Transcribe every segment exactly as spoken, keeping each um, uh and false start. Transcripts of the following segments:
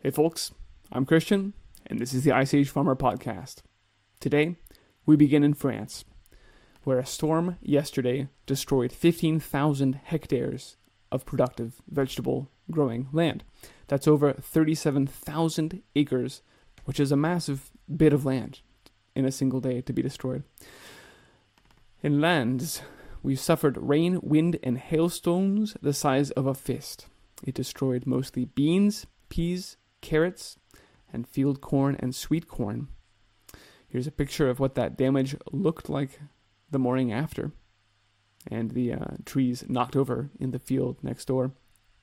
Hey folks, I'm Christian, and this is the Ice Age Farmer Podcast. Today, we begin in France, where a storm yesterday destroyed fifteen thousand hectares of productive vegetable growing land. That's over thirty-seven thousand acres, which is a massive bit of land in a single day to be destroyed. In Landes, we suffered rain, wind, and hailstones the size of a fist. It destroyed mostly beans, peas, carrots, and field corn and sweet corn. Here's a picture of what that damage looked like the morning after, and the uh, trees knocked over in the field next door.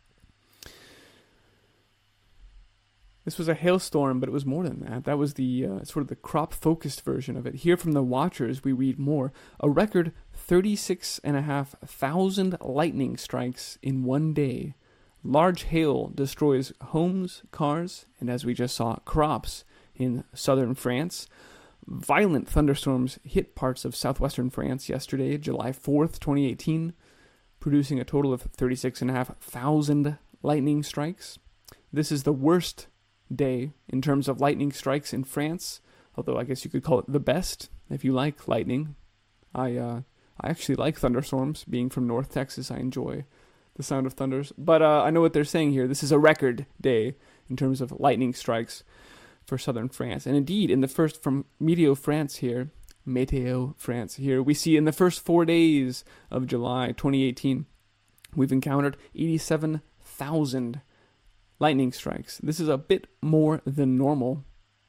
This was a hailstorm, but it was more than that. That was the uh, sort of the crop-focused version of it. Here from the Watchers, we read more. A record thirty-six and a half thousand lightning strikes in one day. Large hail destroys homes, cars, and as we just saw, crops in southern France. Violent thunderstorms hit parts of southwestern France yesterday, July fourth, twenty eighteen, producing a total of thirty-six and a half thousand lightning strikes. This is the worst day in terms of lightning strikes in France, although I guess you could call it the best if you like lightning. I uh, I actually like thunderstorms. Being from North Texas, I enjoy the sound of thunders. But uh, I know what they're saying here. This is a record day in terms of lightning strikes for southern France. And indeed, in the first, from Meteo France here, Meteo France here, we see in the first four days of July twenty eighteen, we've encountered eighty-seven thousand lightning strikes. This is a bit more than normal.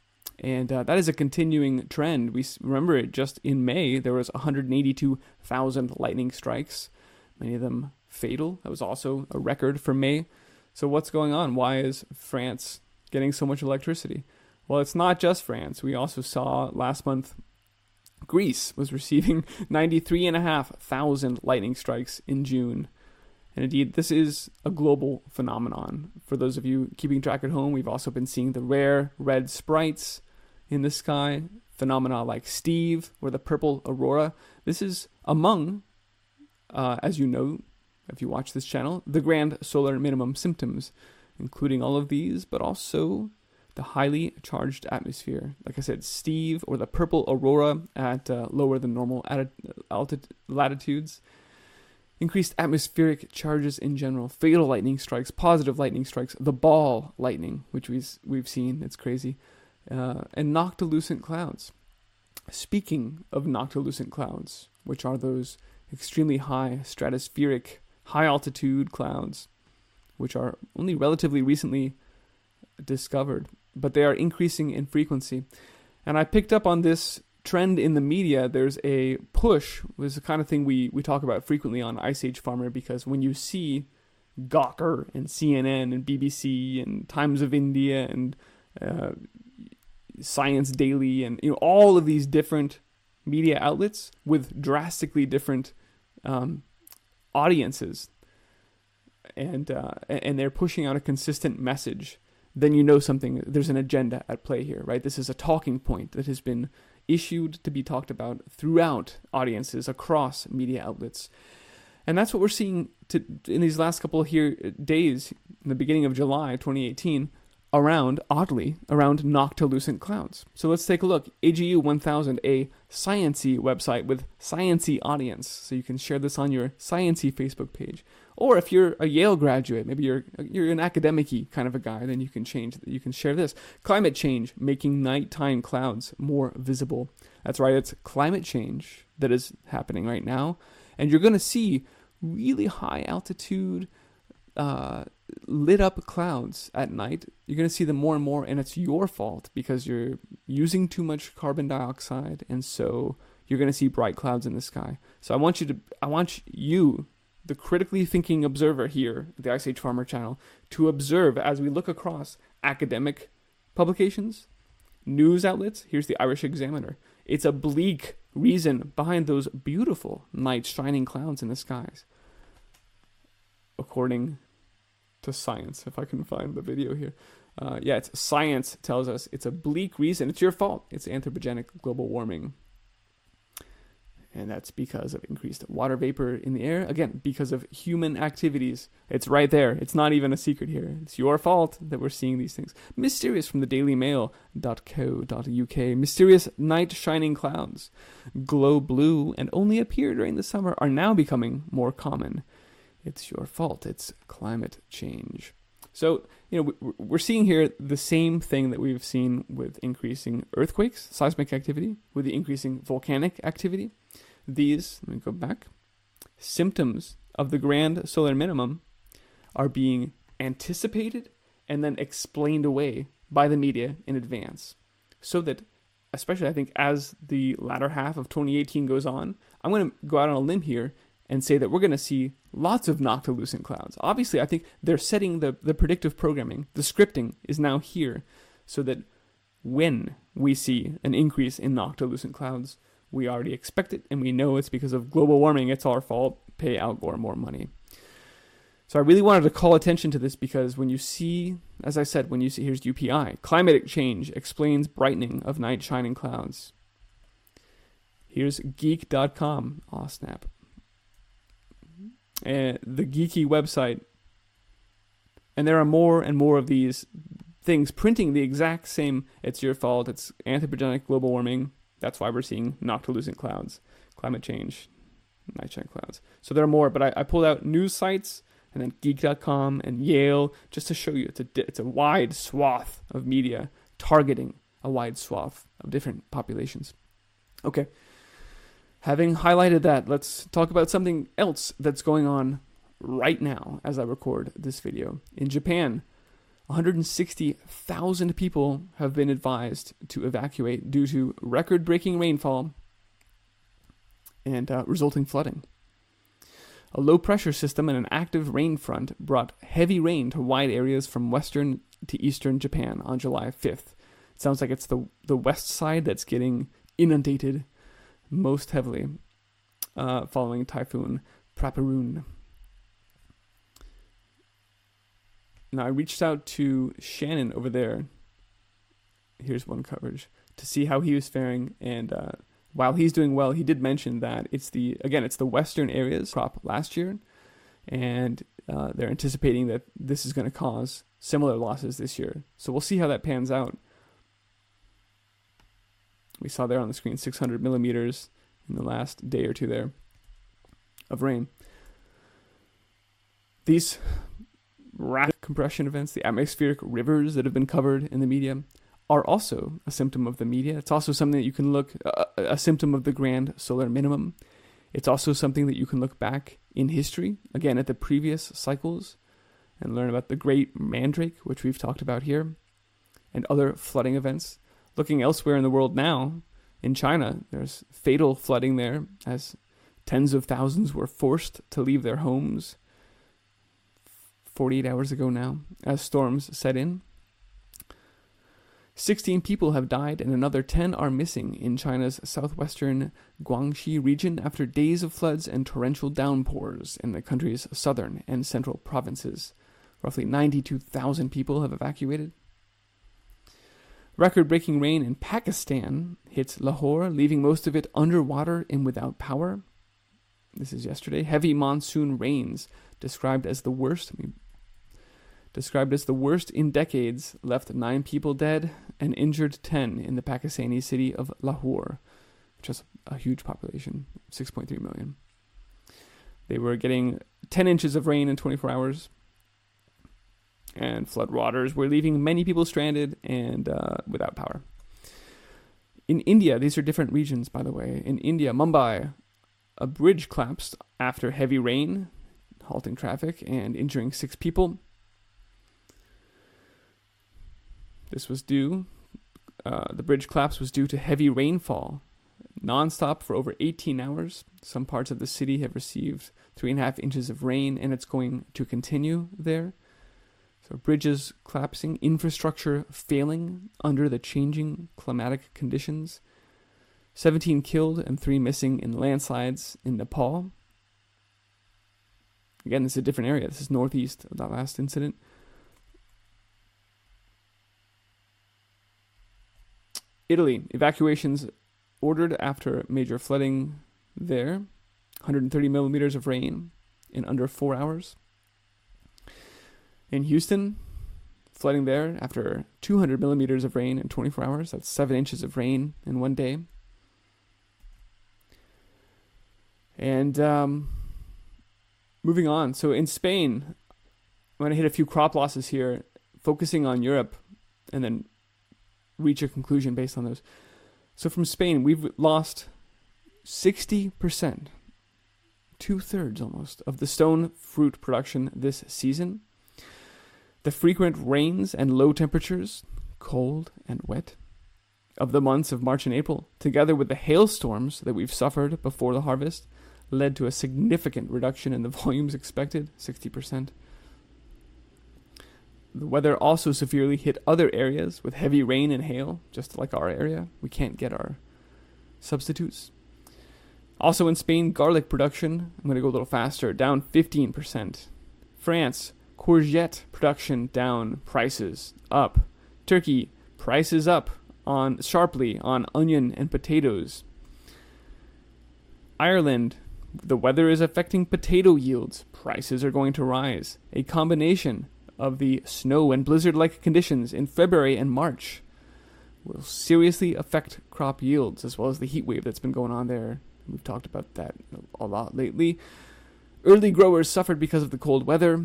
And uh, that is a continuing trend. We remember it just in May, there was one hundred eighty-two thousand lightning strikes, many of them fatal. That was also a record for May. So what's going on? Why is France getting so much electricity? Well, it's not just France. We also saw last month Greece was receiving ninety-three and a half thousand lightning strikes in June. And indeed, this is a global phenomenon. For those of you keeping track at home, we've also been seeing the rare red sprites in the sky, phenomena like Steve or the purple aurora. This is among, uh, as you know, if you watch this channel, the grand solar minimum symptoms, including all of these, but also the highly charged atmosphere. Like I said, Steve or the purple aurora at uh, lower than normal altitude latitudes, increased atmospheric charges in general, fatal lightning strikes, positive lightning strikes, the ball lightning, which we've, we've seen, it's crazy, uh, and noctilucent clouds. Speaking of noctilucent clouds, which are those extremely high stratospheric high-altitude clouds, which are only relatively recently discovered, but they are increasing in frequency. And I picked up on this trend in the media. There's a push, was the kind of thing we, we talk about frequently on Ice Age Farmer, because when you see Gawker and C N N and B B C and Times of India and uh, Science Daily and you know all of these different media outlets with drastically different um, audiences, and uh, and they're pushing out a consistent message, then you know something, there's an agenda at play here, right? This is a talking point that has been issued to be talked about throughout audiences across media outlets. And that's what we're seeing to, in these last couple of here days, in the beginning of July twenty eighteen, around, oddly, around noctilucent clouds. So let's take a look. A G U one thousand, a Science-y website with Science-y audience. So you can share this on your Science-y Facebook page. Or if you're a Yale graduate, maybe you're you're an academic-y kind of a guy, then you can change. You can share this. Climate change, making nighttime clouds more visible. That's right, it's climate change that is happening right now. And you're going to see really high altitude uh, lit up clouds at night. You're going to see them more and more, and it's your fault because you're using too much carbon dioxide, and so you're going to see bright clouds in the sky. So I want you to, I want you, the critically thinking observer here, the Ice Age Farmer channel, to observe as we look across academic publications, news outlets. Here's the Irish Examiner. It's a bleak reason behind those beautiful night shining clouds in the skies, according to Science, if I can find the video here. Uh, yeah, it's Science tells us it's a bleak reason. It's your fault. It's anthropogenic global warming. And that's because of increased water vapor in the air. Again, because of human activities. It's right there. It's not even a secret here. It's your fault that we're seeing these things. Mysterious from the daily mail dot co dot U K. Mysterious night shining clouds. Glow blue and only appear during the summer are now becoming more common. It's your fault. It's climate change. So, you know, we're seeing here the same thing that we've seen with increasing earthquakes, seismic activity, with the increasing volcanic activity. These, let me go back, symptoms of the grand solar minimum are being anticipated and then explained away by the media in advance. So that, especially I think as the latter half of twenty eighteen goes on, I'm going to go out on a limb here and say that we're going to see lots of noctilucent clouds. Obviously, I think they're setting the, the predictive programming. The scripting is now here so that when we see an increase in noctilucent clouds, we already expect it, and we know it's because of global warming. It's our fault. Pay Al Gore more money. So I really wanted to call attention to this because when you see, as I said, when you see, here's U P I, climate change explains brightening of night shining clouds. Here's geek dot com. Aw, snap. Uh, the geeky website. And there are more and more of these things printing the exact same, it's your fault, it's anthropogenic global warming. That's why we're seeing noctilucent clouds, climate change, night shining clouds. So there are more, but I, I pulled out news sites and then geek dot com and Yale just to show you it's a, it's a wide swath of media targeting a wide swath of different populations. Okay. Having highlighted that, let's talk about something else that's going on right now as I record this video. In Japan, one hundred sixty thousand people have been advised to evacuate due to record-breaking rainfall and uh, resulting flooding. A low-pressure system and an active rain front brought heavy rain to wide areas from western to eastern Japan on July fifth. It sounds like it's the, the west side that's getting inundated most heavily uh, following Typhoon Praparun. Now, I reached out to Shannon over there. Here's one coverage to see how he was faring. And uh, while he's doing well, he did mention that it's the, again, it's the western areas crop last year. And uh, they're anticipating that this is going to cause similar losses this year. So we'll see how that pans out. We saw there on the screen six hundred millimeters in the last day or two there of rain. These rapid compression events, the atmospheric rivers that have been covered in the media, are also a symptom of the media. It's also something that you can look, uh, a symptom of the grand solar minimum. It's also something that you can look back in history, again, at the previous cycles, and learn about the Great Mandrake, which we've talked about here, and other flooding events. Looking elsewhere in the world now, in China, there's fatal flooding there as tens of thousands were forced to leave their homes forty-eight hours ago now as storms set in. sixteen people have died and another ten are missing in China's southwestern Guangxi region after days of floods and torrential downpours in the country's southern and central provinces. Roughly ninety-two thousand people have evacuated. Record-breaking rain in Pakistan hits Lahore, leaving most of it underwater and without power. This is yesterday. Heavy monsoon rains, described as the worst, I mean, described as the worst in decades, left nine people dead and injured ten in the Pakistani city of Lahore, which has a huge population, six point three million. They were getting ten inches of rain in twenty-four hours. And flood waters were leaving many people stranded and uh, without power. In India, these are different regions, by the way. In India, Mumbai, a bridge collapsed after heavy rain, halting traffic and injuring six people. This was due, uh, the bridge collapse was due to heavy rainfall, nonstop for over eighteen hours. Some parts of the city have received three and a half inches of rain, and it's going to continue there. So bridges collapsing, infrastructure failing under the changing climatic conditions. seventeen killed and three missing in landslides in Nepal. Again, this is a different area. This is northeast of that last incident. Italy, evacuations ordered after major flooding there, one hundred thirty millimeters of rain in under four hours. In Houston, flooding there after two hundred millimeters of rain in twenty-four hours. That's seven inches of rain in one day. And um, moving on. So in Spain, I'm going to hit a few crop losses here, focusing on Europe, and then reach a conclusion based on those. So from Spain, we've lost sixty percent, two-thirds almost, of the stone fruit production this season. The frequent rains and low temperatures, cold and wet, of the months of March and April, together with the hailstorms that we've suffered before the harvest, led to a significant reduction in the volumes expected, sixty percent. The weather also severely hit other areas with heavy rain and hail, just like our area. We can't get our substitutes. Also in Spain, garlic production, I'm going to go a little faster, down fifteen percent. France, courgette production down, prices up. Turkey, prices up on sharply on onion and potatoes. Ireland, the weather is affecting potato yields. Prices are going to rise. A combination of the snow and blizzard-like conditions in February and March will seriously affect crop yields, as well as the heat wave that's been going on there. We've talked about that a lot lately. Early growers suffered because of the cold weather.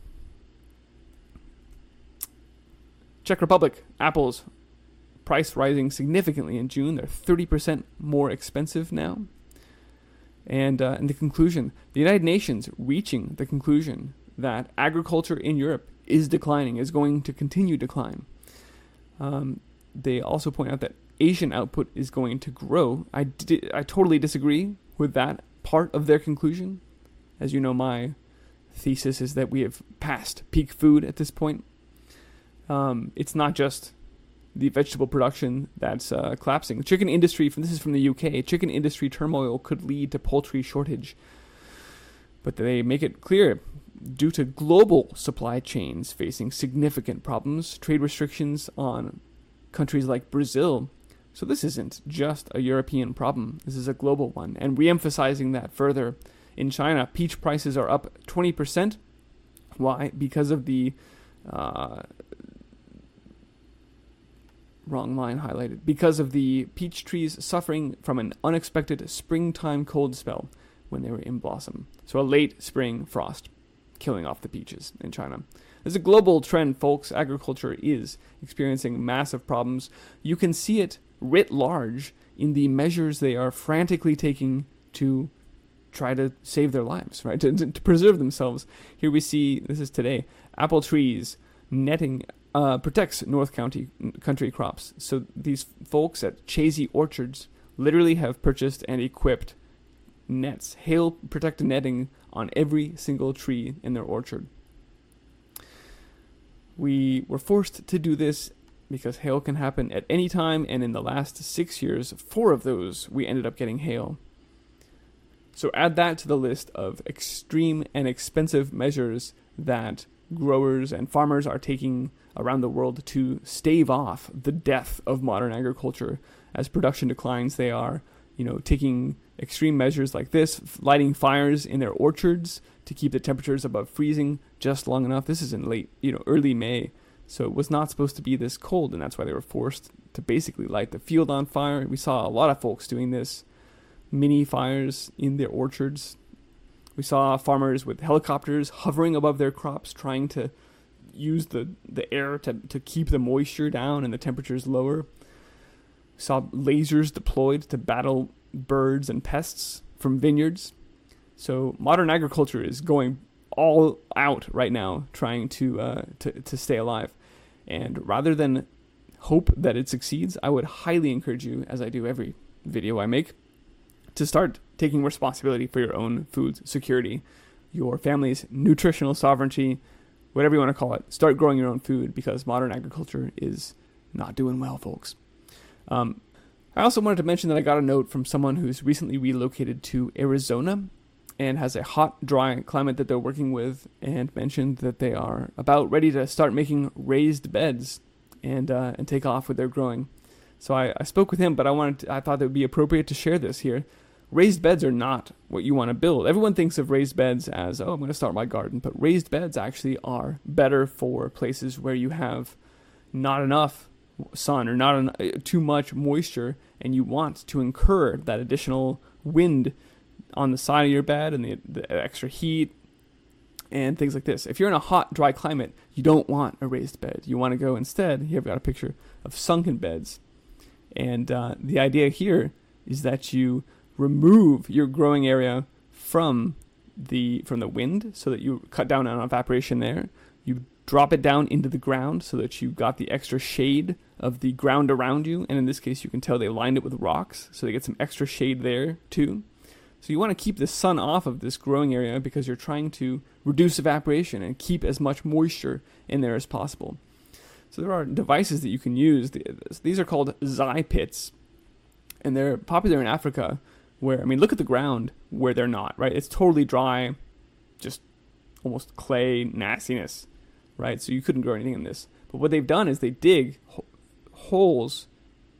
Czech Republic, apples, price rising significantly in June. They're thirty percent more expensive now. And uh, in the conclusion, the United Nations reaching the conclusion that agriculture in Europe is declining, is going to continue to decline. Um, they also point out that Asian output is going to grow. I, di- I totally disagree with that part of their conclusion. As you know, my thesis is that we have passed peak food at this point. Um, it's not just the vegetable production that's uh, collapsing. The chicken industry, from this is from the U K, chicken industry turmoil could lead to poultry shortage. But they make it clear, due to global supply chains facing significant problems, trade restrictions on countries like Brazil. So this isn't just a European problem. This is a global one. And re-emphasizing that further, in China, peach prices are up twenty percent. Why? Because of the... Uh, wrong line highlighted. Because of the peach trees suffering from an unexpected springtime cold spell when they were in blossom. So a late spring frost killing off the peaches in China. There's a global trend, folks. Agriculture is experiencing massive problems. You can see it writ large in the measures they are frantically taking to try to save their lives, right? To, to preserve themselves. Here we see, this is today, apple trees netting uh, protects North County country crops. So these folks at Chazy Orchards literally have purchased and equipped nets, hail protected netting on every single tree in their orchard. We were forced to do this because hail can happen at any time, and in the last six years, four of those, we ended up getting hail. So add that to the list of extreme and expensive measures that growers and farmers are taking around the world to stave off the death of modern agriculture. As production declines, they are, you know, taking extreme measures like this, lighting fires in their orchards to keep the temperatures above freezing just long enough. This is in late, you know, early May. So it was not supposed to be this cold, and that's why they were forced to basically light the field on fire. We saw a lot of folks doing this, mini fires in their orchards. We saw farmers with helicopters hovering above their crops, trying to use the, the air to, to keep the moisture down and the temperatures lower. We saw lasers deployed to battle birds and pests from vineyards. So modern agriculture is going all out right now, trying to uh, to, to stay alive. And rather than hope that it succeeds, I would highly encourage you, as I do every video I make, to start taking responsibility for your own food security, your family's nutritional sovereignty, whatever you want to call it. Start growing your own food, because modern agriculture is not doing well, folks. Um, I also wanted to mention that I got a note from someone who's recently relocated to Arizona and has a hot, dry climate that they're working with, and mentioned that they are about ready to start making raised beds and uh, and take off with their growing. So I, I spoke with him, but I wanted to, I thought it would be appropriate to share this here. raised beds are not what you want to build. Everyone thinks of raised beds as, oh, I'm going to start my garden. But raised beds actually are better for places where you have not enough sun or not en- too much moisture, and you want to incur that additional wind on the side of your bed and the, the extra heat and things like this. If you're in a hot, dry climate, you don't want a raised bed. You want to go instead, here I've got a picture of sunken beds. And uh, the idea here is that you remove your growing area from the from the wind so that you cut down on evaporation there. You drop it down into the ground so that you got the extra shade of the ground around you. And in this case, you can tell they lined it with rocks, so they get some extra shade there too. So you want to keep the sun off of this growing area because you're trying to reduce evaporation and keep as much moisture in there as possible. So there are devices that you can use. These are called Zai pits, and they're popular in Africa where, I mean, look at the ground where they're not, right? It's totally dry, just almost clay nastiness, right? So you couldn't grow anything in this. But what they've done is they dig ho- holes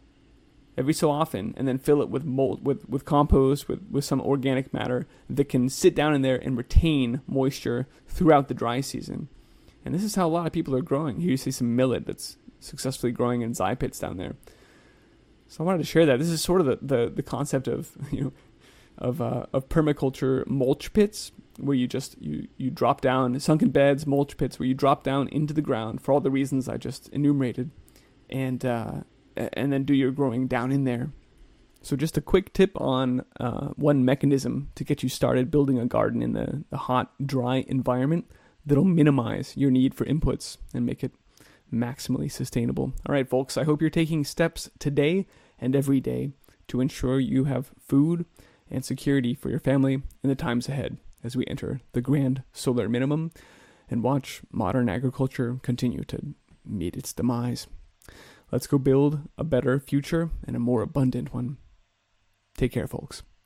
every so often and then fill it with mold, with, with compost, with, with some organic matter that can sit down in there and retain moisture throughout the dry season. And this is how a lot of people are growing. Here you see some millet that's successfully growing in Zai pits down there. So I wanted to share that. This is sort of the, the, the concept of, you know, of uh, of permaculture mulch pits, where you just you, you drop down sunken beds, mulch pits, where you drop down into the ground for all the reasons I just enumerated, and uh, and then do your growing down in there. So just a quick tip on uh, one mechanism to get you started building a garden in the, the hot, dry environment that'll minimize your need for inputs and make it maximally sustainable. All right, folks, I hope you're taking steps today and every day to ensure you have food and security for your family in the times ahead as we enter the grand solar minimum and watch modern agriculture continue to meet its demise. Let's go build a better future and a more abundant one. Take care, folks.